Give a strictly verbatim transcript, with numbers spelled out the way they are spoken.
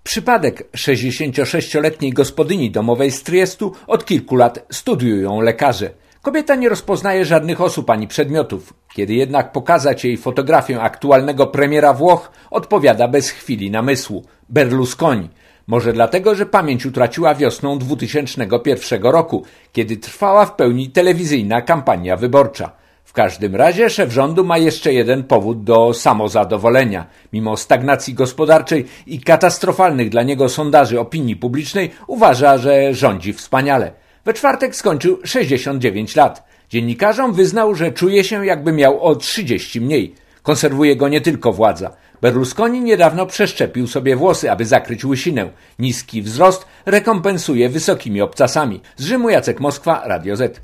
Przypadek sześćdziesięciosześcioletniej gospodyni domowej z Triestu od kilku lat studiują lekarze. Kobieta nie rozpoznaje żadnych osób ani przedmiotów. Kiedy jednak pokazać jej fotografię aktualnego premiera Włoch, odpowiada bez chwili namysłu – Berlusconi. Może dlatego, że pamięć utraciła wiosną dwutysięcznego pierwszego roku, kiedy trwała w pełni telewizyjna kampania wyborcza. W każdym razie szef rządu ma jeszcze jeden powód do samozadowolenia. Mimo stagnacji gospodarczej i katastrofalnych dla niego sondaży opinii publicznej uważa, że rządzi wspaniale. We czwartek skończył sześćdziesiąt dziewięć lat. Dziennikarzom wyznał, że czuje się, jakby miał o trzydzieści mniej. Konserwuje go nie tylko władza. Berlusconi niedawno przeszczepił sobie włosy, aby zakryć łysinę. Niski wzrost rekompensuje wysokimi obcasami. Z Rzymu Jacek Moskwa, Radio Z.